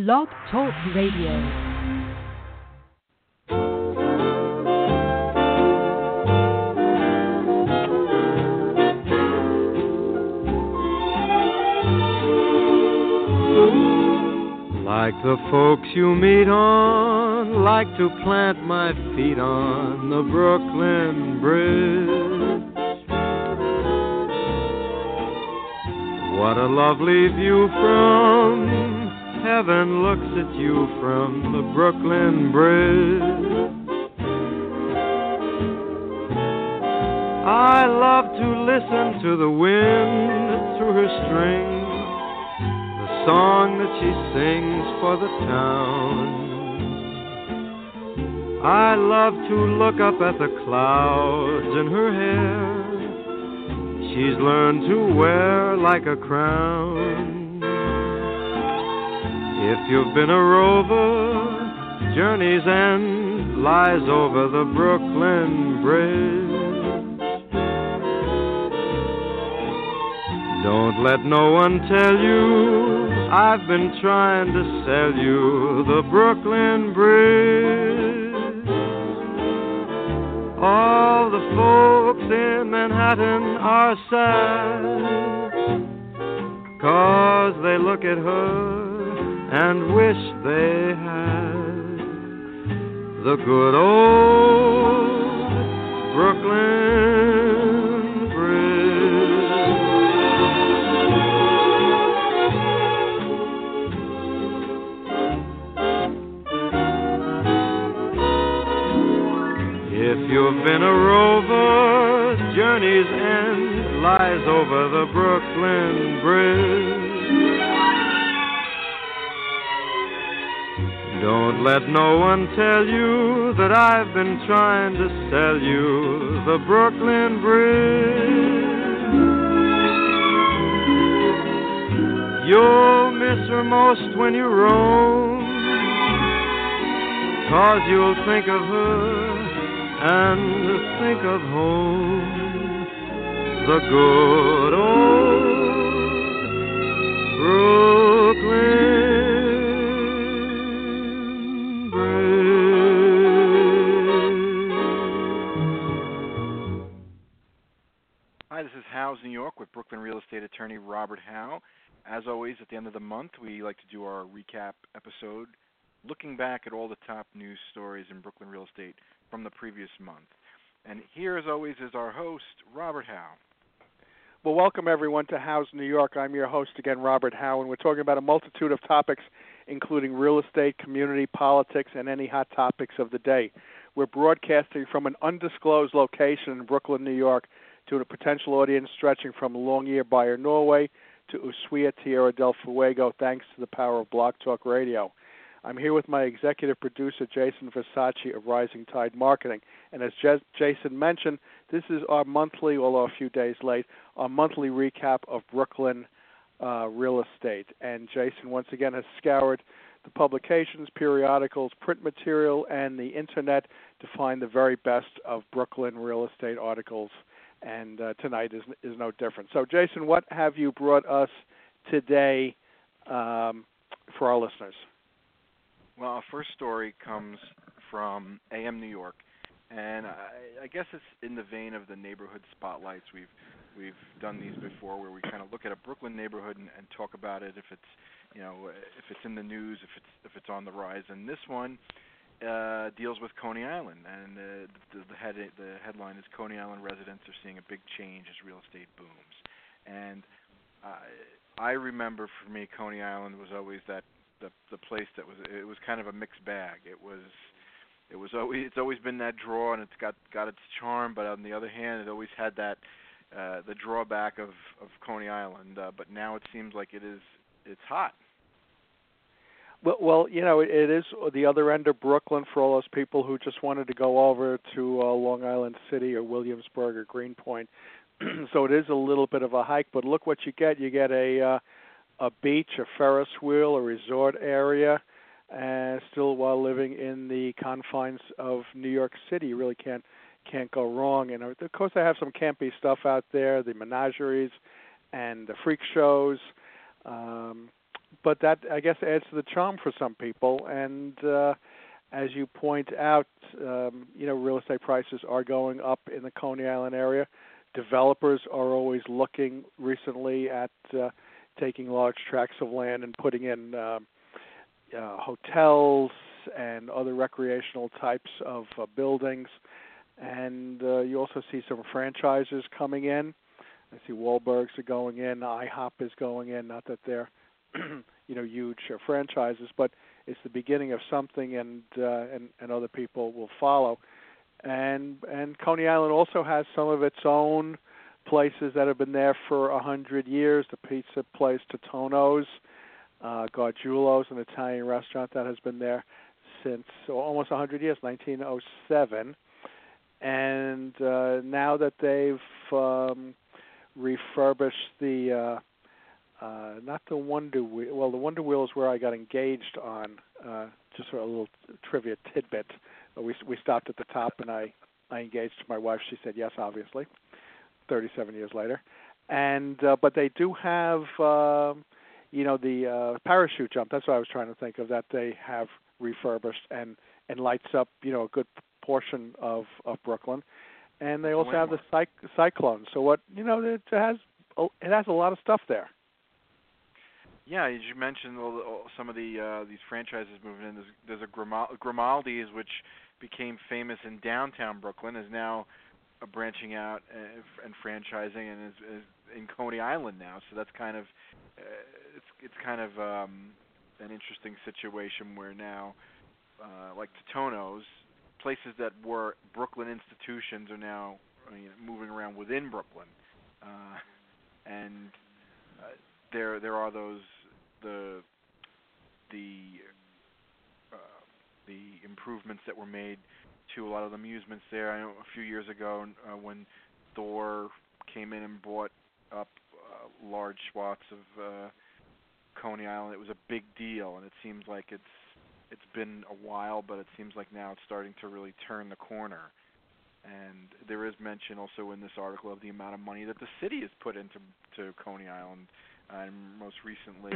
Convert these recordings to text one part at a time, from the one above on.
Blog Talk Radio. Like the folks you meet on, like to plant my feet on the Brooklyn Bridge. What a lovely view from heaven looks at you from the Brooklyn Bridge. I love to listen to the wind through her strings, song that she sings for the town. I love to look up at the clouds in her hair. She's learned to wear like a crown. If you've been a rover, journey's end lies over the Brooklyn Bridge. Don't let no one tell you I've been trying to sell you the Brooklyn Bridge. All the folks in Manhattan are sad, 'cause they look at her and wish they had the good old Brooklyn Bridge. If you've been a rover, journey's end lies over the Brooklyn Bridge. Don't let no one tell you that I've been trying to sell you the Brooklyn Bridge. You'll miss her most when you roam, 'cause you'll think of her and think of home, the good old Brooklyn Bridge. Hi, this is Howe's New York with Brooklyn real estate attorney Robert Howe. As always, at the end of the month, we like to do our recap episode, looking back at all the top news stories in Brooklyn real estate from the previous month. And here, as always, is our host, Robert Howe. Well, welcome, everyone, to Howe's New York. I'm your host again, Robert Howe, and we're talking about a multitude of topics, including real estate, community, politics, and any hot topics of the day. We're broadcasting from an undisclosed location in Brooklyn, New York, to a potential audience stretching from Longyearbyen, Norway, to Ushuaia, Tierra del Fuego, thanks to the power of Blog Talk Radio. I'm here with my executive producer, Jason Versace of Rising Tide Marketing. And as Jason mentioned, this is our monthly, although a few days late, our monthly recap of Brooklyn real estate. And Jason, once again, has scoured the publications, periodicals, print material, and the Internet to find the very best of Brooklyn real estate articles. And tonight is no different. So, Jason, what have you brought us today for our listeners? Well, our first story comes from AM New York, and I guess it's in the vein of the neighborhood spotlights. We've done these before, where we kind of look at a Brooklyn neighborhood and talk about it, if it's if it's in the news, if it's on the rise. And this one deals with Coney Island, and the headline is Coney Island residents are seeing a big change as real estate booms. And I remember, for me, Coney Island was always the place that was kind of a mixed bag. It's always been that draw, and it's got its charm, but on the other hand, it always had that the drawback of Coney Island. But now it seems like it's hot. Well, it is the other end of Brooklyn for all those people who just wanted to go over to Long Island City or Williamsburg or Greenpoint. So it is a little bit of a hike, but look what you get. You get a beach, a Ferris wheel, a resort area, still while living in the confines of New York City. You really can't go wrong. And of course, they have some campy stuff out there, the menageries and the freak shows. but that, I guess, adds to the charm for some people. And as you point out, real estate prices are going up in the Coney Island area. Developers are always looking recently at taking large tracts of land and putting in hotels and other recreational types of buildings. And you also see some franchises coming in. I see Wahlbergs are going in, IHOP is going in. Not that they're, huge franchises, but it's the beginning of something, and other people will follow. And Coney Island also has some of its own places that have been there for 100 years. The pizza place Totonno's, Gargiulo's, an Italian restaurant that has been there since almost 100 years, 1907. And now that they've refurbished the not the Wonder Wheel. Well, the Wonder Wheel is where I got engaged on. Just a little trivia tidbit. We stopped at the top, and I engaged my wife. She said yes, obviously. 37 years later, and but they do have the parachute jump. That's what I was trying to think of. That they have refurbished and lights up a good portion of Brooklyn, and they also have the Cyclone. So what it has a lot of stuff there. Yeah, as you mentioned, some of these franchises moving in. There's a Grimaldi's, which became famous in downtown Brooklyn, is now branching out and franchising, and is in Coney Island now. So that's kind of it's kind of an interesting situation where now, like Totonno's, places that were Brooklyn institutions are now moving around within Brooklyn, and there are those the improvements that were made to a lot of the amusements there. I know a few years ago when Thor came in and bought up large swaths of Coney Island, it was a big deal, and it seems like it's been a while, but it seems like now it's starting to really turn the corner. And there is mention also in this article of the amount of money that the city has put into Coney Island, and most recently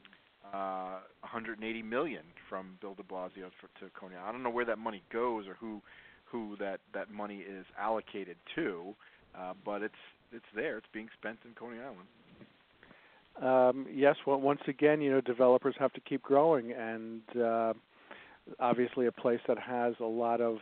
$180 million from Bill de Blasio to Coney Island. I don't know where that money goes or who that money is allocated to, but it's there. It's being spent in Coney Island. Yes, well, once again, developers have to keep growing, and obviously a place that has a lot of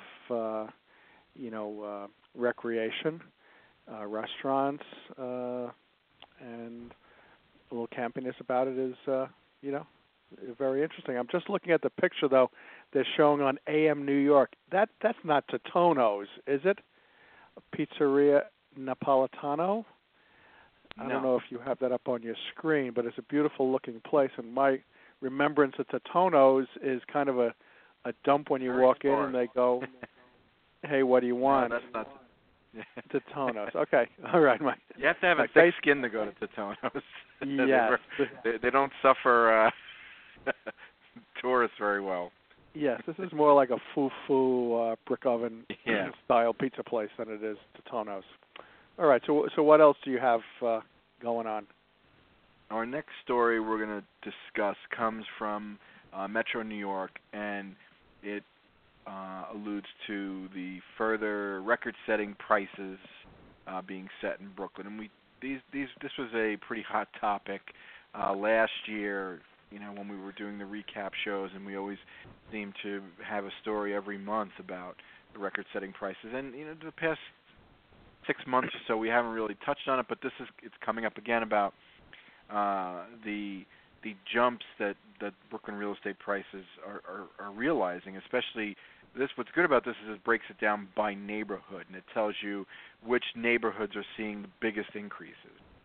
recreation, restaurants, and a little campiness about it is, very interesting. I'm just looking at the picture, though, they're showing on AM New York. That's not Totonno's, is it? Pizzeria Napolitano? I don't know if you have that up on your screen, but it's a beautiful-looking place, and my remembrance of Totonno's is kind of a dump when you walk in and they go, hey, what do you want? No, that's not Totonno's. Okay, all right, Mike. You have to have a thick skin to go to Totonno's. Yes. They don't suffer tourists very well. Yes, this is more like a foo-foo brick oven style pizza place than it is Totonno's. All right, so what else do you have going on? Our next story we're going to discuss comes from Metro New York, and it alludes to the further record-setting prices being set in Brooklyn. And this was a pretty hot topic last year, when we were doing the recap shows, and we always seem to have a story every month about the record-setting prices. And the past 6 months or so, we haven't really touched on it, but it's coming up again about the jumps that Brooklyn real estate prices are realizing. Especially what's good about this is it breaks it down by neighborhood, and it tells you which neighborhoods are seeing the biggest increases.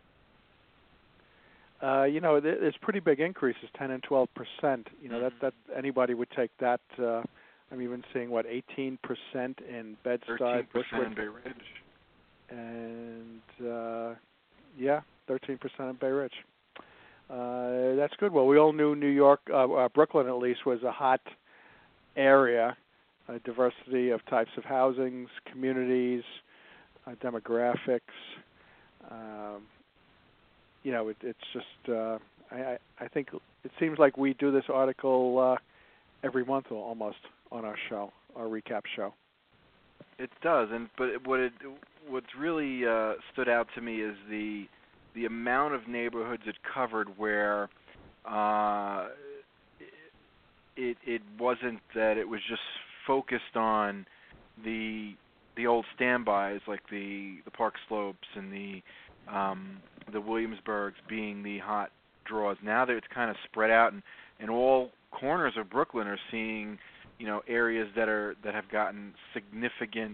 There's pretty big increases, 10 and 12%. That anybody would take that. I'm even seeing 18% in Bed-Stuy, 13% in Bay Ridge, and 13% in Bay Ridge. That's good. Well, we all knew New York, Brooklyn at least, was a hot area, a diversity of types of housings, communities, demographics. It's just I think it seems like we do this article every month almost on our show, our recap show. It does, but what's really stood out to me is the amount of neighborhoods it covered where it wasn't that it was just focused on the old standbys like the Park Slopes and the Williamsburgs being the hot draws. Now that it's kind of spread out, and all corners of Brooklyn are seeing, areas that have gotten significant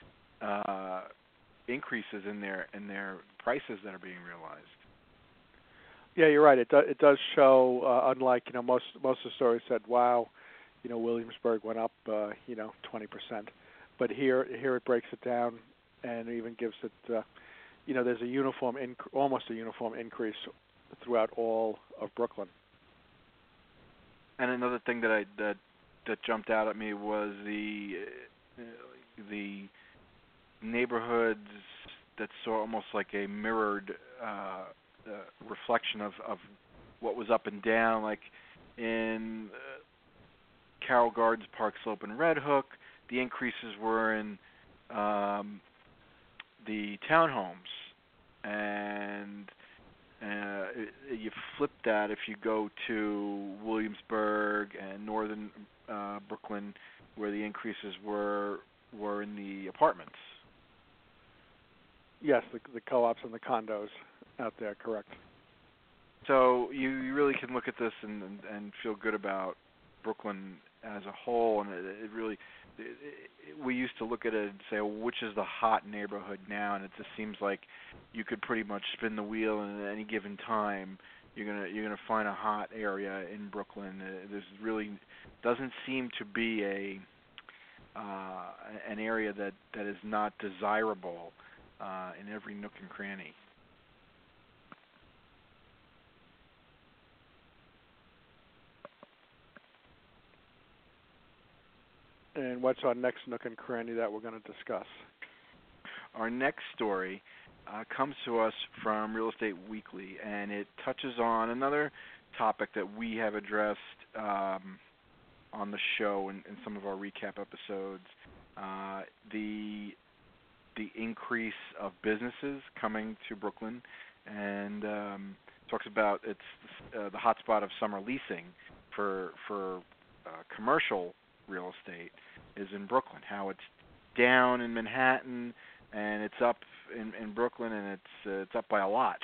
increases in their prices that are being realized. Yeah, you're right. It does show, unlike most of the stories said, wow, Williamsburg went up 20%, but here it breaks it down and even gives it there's a almost a uniform increase throughout all of Brooklyn. And another thing that jumped out at me was the neighborhoods that saw almost like a mirrored reflection of what was up and down, like in Carroll Gardens, Park Slope, and Red Hook. The increases were in the townhomes, and you flip that if you go to Williamsburg and northern Brooklyn, where the increases were in the apartments. Yes, the co-ops and the condos out there, correct. So you really can look at this and feel good about Brooklyn as a whole, and it really, we used to look at it and say, well, which is the hot neighborhood now, and it just seems like you could pretty much spin the wheel, and at any given time you're gonna find a hot area in Brooklyn. There's really doesn't seem to be an area that is not desirable in every nook and cranny. And what's our next nook and cranny that we're going to discuss? Our next story comes to us from Real Estate Weekly, and it touches on another topic that we have addressed on the show in some of our recap episodes, the increase of businesses coming to Brooklyn, and talks about it's the hotspot of summer leasing for commercial real estate is in Brooklyn. How it's down in Manhattan and it's up in Brooklyn, and it's up by a lot.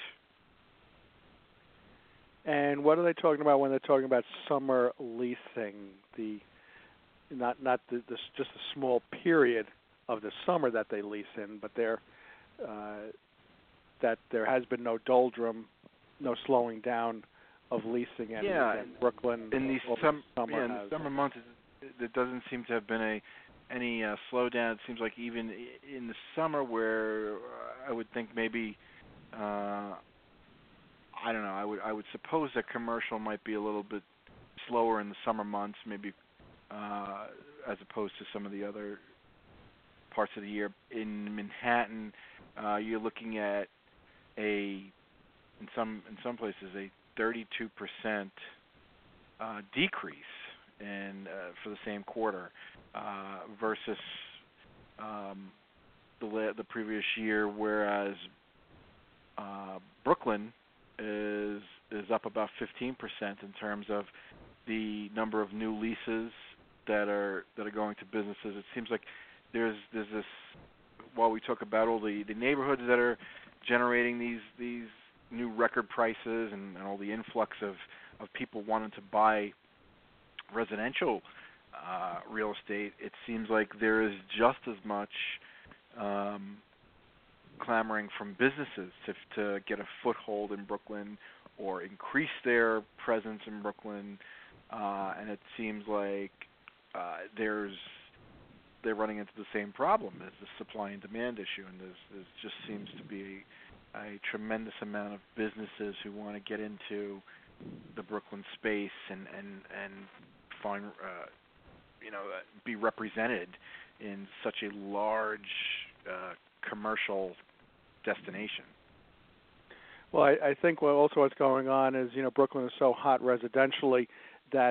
And what are they talking about when they're talking about summer leasing? Not just a small period of the summer that they lease in, but that there has been no doldrum, no slowing down of leasing in Brooklyn. In these summer months, there doesn't seem to have been any slowdown. It seems like even in the summer, where I would think maybe I don't know. I would suppose that commercial might be a little bit slower in the summer months, maybe as opposed to some of the other parts of the year. In Manhattan, you're looking at in some places a 32% decrease for the same quarter versus the previous year, whereas Brooklyn is up about 15% in terms of the number of new leases that are going to businesses. It seems like there's this, while we talk about all the neighborhoods that are generating these new record prices and all the influx of people wanting to buy residential real estate, it seems like there is just as much clamoring from businesses to get a foothold in Brooklyn or increase their presence in Brooklyn, and it seems like they're running into the same problem as the supply and demand issue, and there just seems to be a tremendous amount of businesses who want to get into the Brooklyn space and find be represented in such a large commercial destination. Well, I think what's going on is, Brooklyn is so hot residentially that,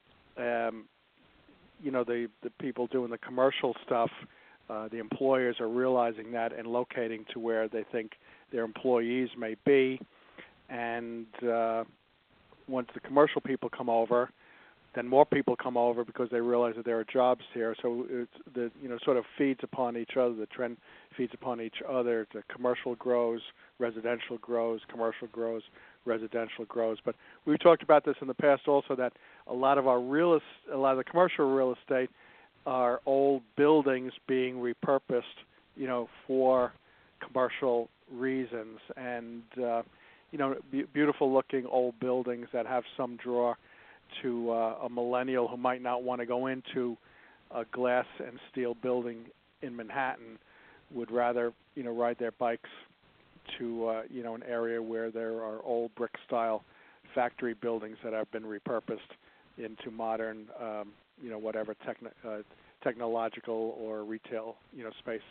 the people doing the commercial stuff, the employers are realizing that and locating to where they think their employees may be. And once the commercial people come over, then more people come over because they realize that there are jobs here. So sort of feeds upon each other. The trend feeds upon each other. The commercial grows, residential grows, commercial grows, residential grows. But we've talked about this in the past also, that a lot of the commercial real estate are old buildings being repurposed, for commercial reasons, and beautiful looking old buildings that have some draw to a millennial who might not want to go into a glass and steel building in Manhattan, would rather ride their bikes to an area where there are old brick style factory buildings that have been repurposed into modern whatever technological or retail space.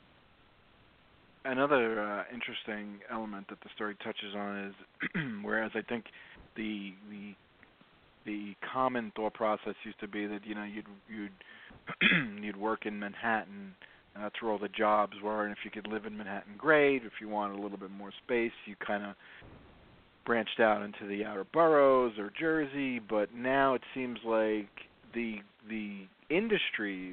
Another interesting element that the story touches on is whereas I think the common thought process used to be that you'd work in Manhattan, and that's where all the jobs were, and if you could live in Manhattan, great. If you wanted a little bit more space, you kind of branched out into the outer boroughs or Jersey. But now it seems like the industries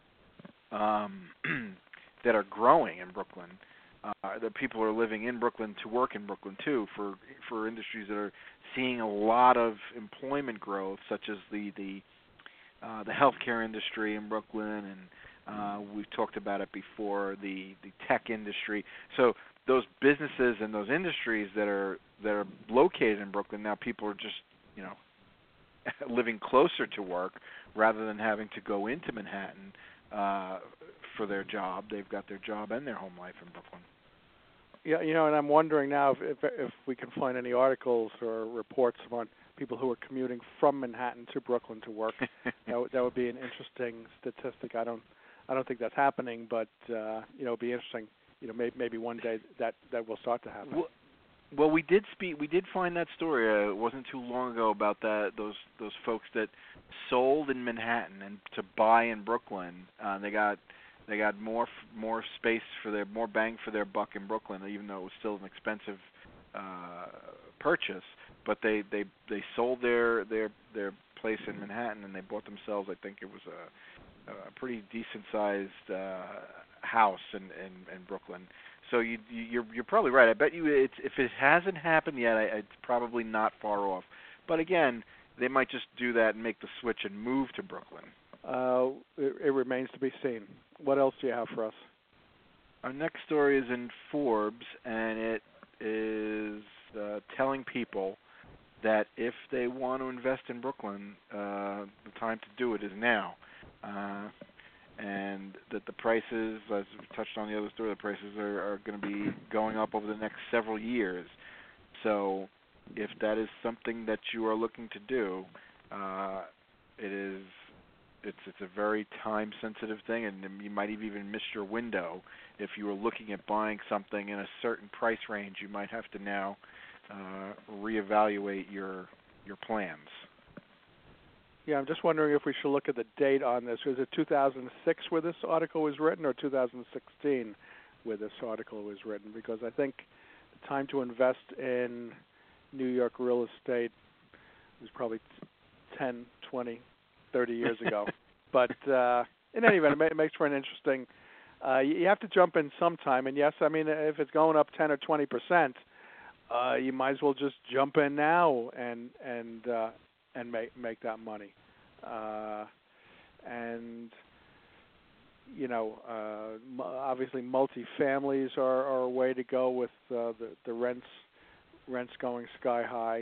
that are growing in Brooklyn, that people are living in Brooklyn to work in Brooklyn too, for industries that are seeing a lot of employment growth, such as the healthcare industry in Brooklyn, and we've talked about it before, the tech industry. So those businesses and those industries that are located in Brooklyn, now people are just living closer to work rather than having to go into Manhattan for their job. They've got their job and their home life in Brooklyn. Yeah, and I'm wondering now if we can find any articles or reports on people who are commuting from Manhattan to Brooklyn to work. That would be an interesting statistic. I don't think that's happening, but it'd be interesting. Maybe one day that will start to happen. Well, we did find that story. It wasn't too long ago about those folks that sold in Manhattan and to buy in Brooklyn. They got more space more bang for their buck in Brooklyn, even though it was still an expensive purchase. But they sold their place in Manhattan, and they bought themselves, I think it was a pretty decent sized house in Brooklyn. So you're probably right. I bet you if it hasn't happened yet, it's probably not far off. But again, they might just do that and make the switch and move to Brooklyn. It remains to be seen. What else do you have for us? Our next story is in Forbes, and it is telling people that if they want to invest in Brooklyn, the time to do it is now. And that the prices, as we touched on the other story, the prices are going to be going up over the next several years. So if that is something that you are looking to do, it's a very time-sensitive thing, and you might have even missed your window. If you were looking at buying something in a certain price range, you might have to now reevaluate your plans. Yeah, I'm just wondering if we should look at the date on this. Was it 2006 where this article was written, or 2016 where this article was written? Because I think the time to invest in New York real estate was probably 10, 20, 30 years ago. But in any event, it makes for an interesting. You have to jump in sometime, and yes, I mean if it's going up 10 or 20%, you might as well just jump in now and make that money. Obviously multi-families are a way to go with the rents going sky high.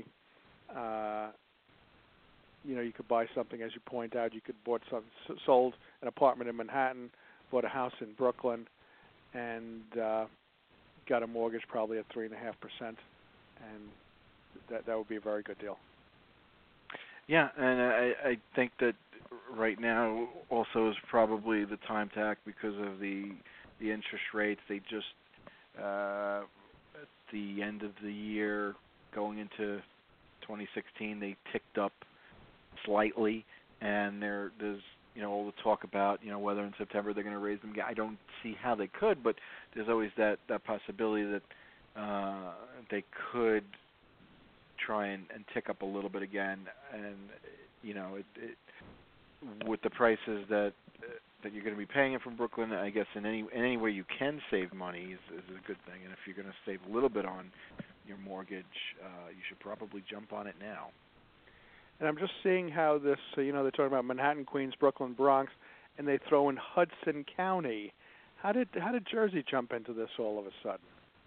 You could buy something, as you point out. You could sold an apartment in Manhattan, bought a house in Brooklyn, and got a mortgage probably at 3.5%, and that would be a very good deal. Yeah, and I think that right now also is probably the time to act because of the interest rates. They just the end of the year, going into 2016, they ticked up slightly, and there's all the talk about whether in September they're going to raise them again. I don't see how they could, but there's always that possibility that they could try and tick up a little bit again, and with the prices that you're going to be paying from Brooklyn, I guess in any way you can save money is a good thing. And if you're going to save a little bit on your mortgage, you should probably jump on it now. And I'm just seeing how this, they're talking about Manhattan, Queens, Brooklyn, Bronx, and they throw in Hudson County. How did Jersey jump into this all of a sudden?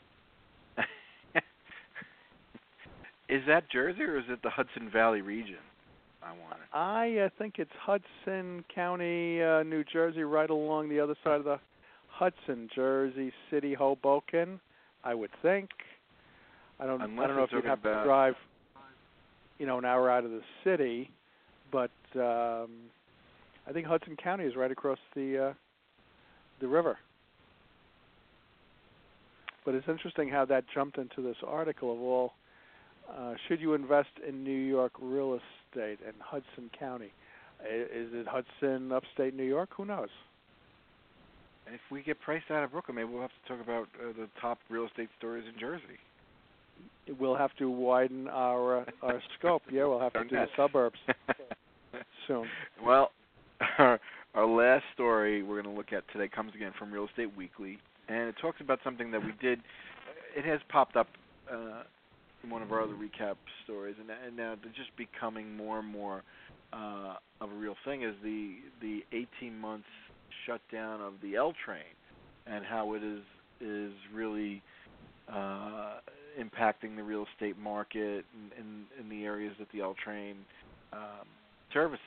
Is that Jersey or is it the Hudson Valley region? I think it's Hudson County, New Jersey, right along the other side of the Hudson, Jersey City, Hoboken, I would think. I don't know if you'd have to drive, an hour out of the city, but I think Hudson County is right across the river. But it's interesting how that jumped into this article of all. Should you invest in New York real estate in Hudson County? Is it Hudson, upstate New York? Who knows? If we get priced out of Brooklyn, maybe we'll have to talk about the top real estate stories in Jersey. We'll have to widen our scope. Yeah, we'll have to do the suburbs soon. Well, our last story we're going to look at today comes again from Real Estate Weekly, and it talks about something that we did. It has popped up in one of our other recap stories, and now they're just becoming more and more of a real thing, is the 18 months shutdown of the L train and how it is really impacting the real estate market in the areas that the L train services.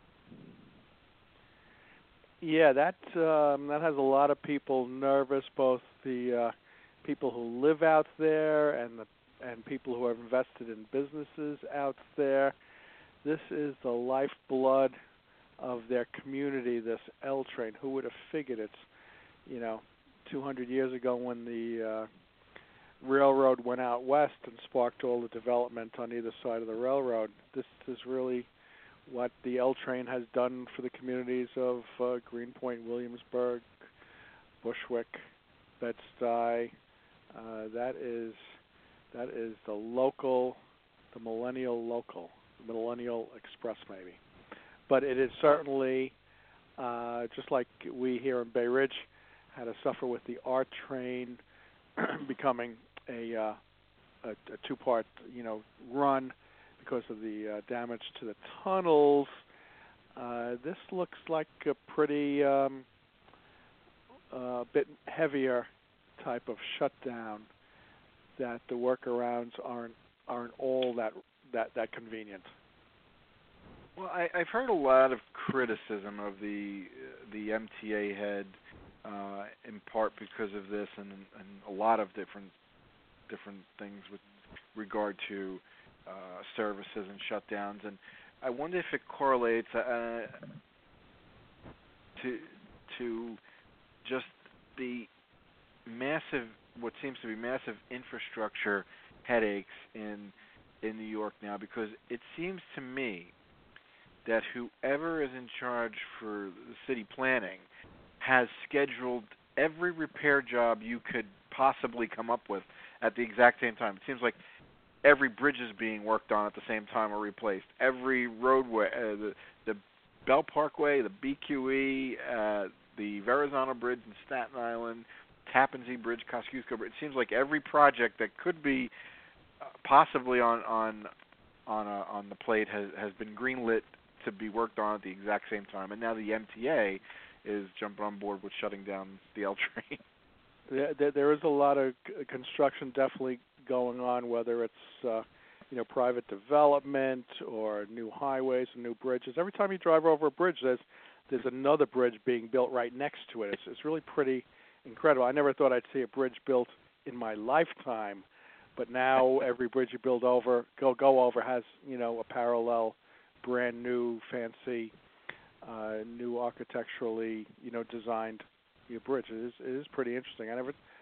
Yeah, that has a lot of people nervous, both the people who live out there and people who have invested in businesses out there. This is the lifeblood of their community, this L train. Who would have figured it's, 200 years ago when the railroad went out west and sparked all the development on either side of the railroad. This is really what the L train has done for the communities of Greenpoint, Williamsburg, Bushwick, Bed-Stuy. That is the local, the Millennial Express maybe. But it is certainly, just like we here in Bay Ridge had to suffer with the R train becoming a two-part, run because of the damage to the tunnels. This looks like a pretty bit heavier type of shutdown, that the workarounds aren't all that convenient. Well, I've heard a lot of criticism of the MTA head, in part because of this, and a lot of different things with regard to services and shutdowns. And I wonder if it correlates to just the massive, what seems to be massive infrastructure headaches in New York now, because it seems to me that whoever is in charge for the city planning has scheduled every repair job you could possibly come up with at the exact same time. It seems like every bridge is being worked on at the same time or replaced. Every roadway, the Bell Parkway, the BQE, the Verrazano Bridge in Staten Island, Tappan Zee Bridge, Kosciuszko Bridge. It seems like every project that could be possibly on the plate has been greenlit to be worked on at the exact same time, and now the MTA is jumping on board with shutting down the L train. There is a lot of construction definitely going on, whether it's private development or new highways and new bridges. Every time you drive over a bridge, there's another bridge being built right next to it. It's really pretty incredible. I never thought I'd see a bridge built in my lifetime, but now every bridge you go over has a parallel, brand new, fancy, new architecturally designed bridge. It is pretty interesting.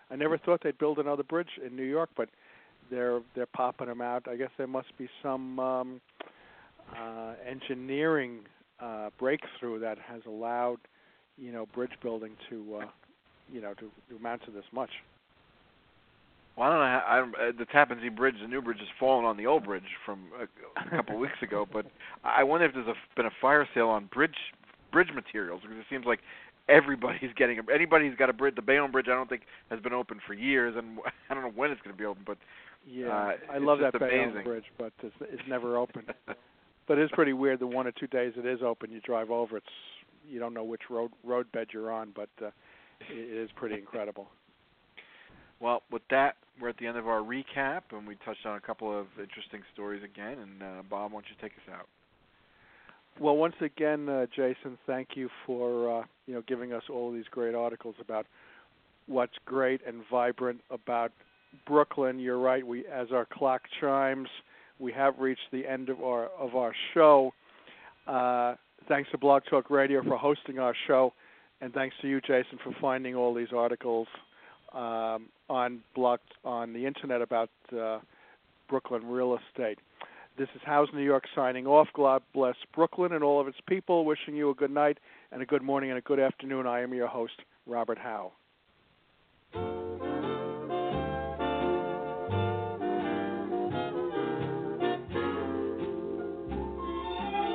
I never thought they'd build another bridge in New York, but they're popping them out. I guess there must be some engineering breakthrough that has allowed, bridge building to amount to this much. Well, I don't know. The Tappan Zee Bridge, the new bridge, has fallen on the old bridge from a couple of weeks ago. But I wonder if there's been a fire sale on bridge materials, because it seems like anybody's got a bridge. The Bayonne Bridge, I don't think, has been open for years, and I don't know when it's going to be open. But I love that amazing. Bayonne Bridge, but it's never open. But it's pretty weird. The 1 or 2 days it is open, you drive over. You don't know which road bed you're on, but it is pretty incredible. Well, with that, we're at the end of our recap, and we touched on a couple of interesting stories again. And Bob, why don't you take us out? Well, once again, Jason, thank you for giving us all these great articles about what's great and vibrant about Brooklyn. You're right. As our clock chimes, we have reached the end of our show. Thanks to Blog Talk Radio for hosting our show, and thanks to you, Jason, for finding all these articles on the internet about Brooklyn real estate. This is House New York signing off. God bless Brooklyn and all of its people. Wishing you a good night and a good morning and a good afternoon. I am your host, Robert Howe.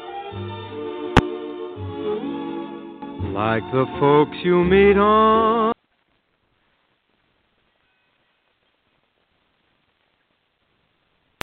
Like the folks you meet on